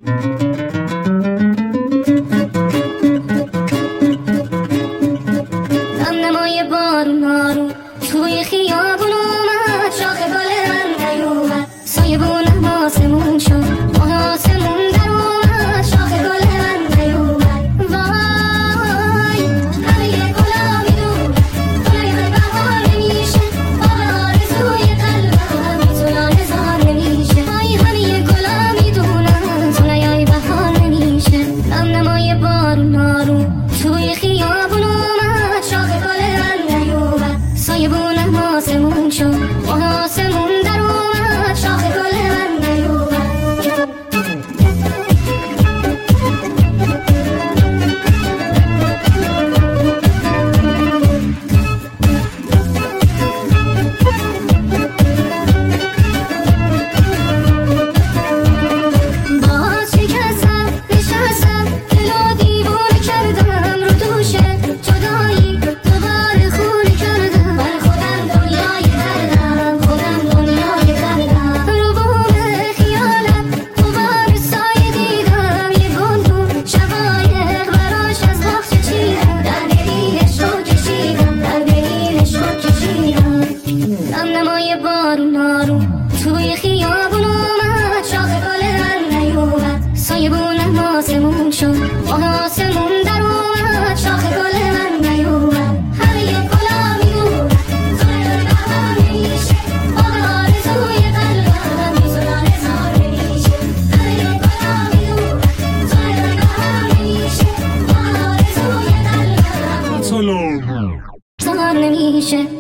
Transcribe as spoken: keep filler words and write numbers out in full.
نمای بارون آروم توی خیابون اومد، شاخ گل من نیومد، سایه بونم آسمون شد، ماه آسمون در اومد، شاخ گل من نیومد. وای همه گلا میدونم گلای من بهار نمیشه، آب آرزوی قلبم بی تو لاهزار نمیشه. وای همه گلا میدونم تو نیای بهار نمیشه. نم نمای بارون آروم توی خیابون اومد، شاخ گل من نیومد، سایه بونم آسمون شد، ماه آسمون در اومد، شاخ گل من نیومد. باز شکستم نشستم دل و دیوونه کردم رو دوشه جدایی دوباره خونه کردم، بر خودم دنیای دردم، خودم دنیای دردم. رو بوم خیالم دوباره سایه دیدم، یه گندون شقایق براش از باغچه چیدم، در دلیلش رو کشیدم، در دلیلش رو کشیدم. نم نمای بارون آروم توی خیابون اومد، شاخ گل من نیومد، سایه بونم آسمون شد، ماه آسمون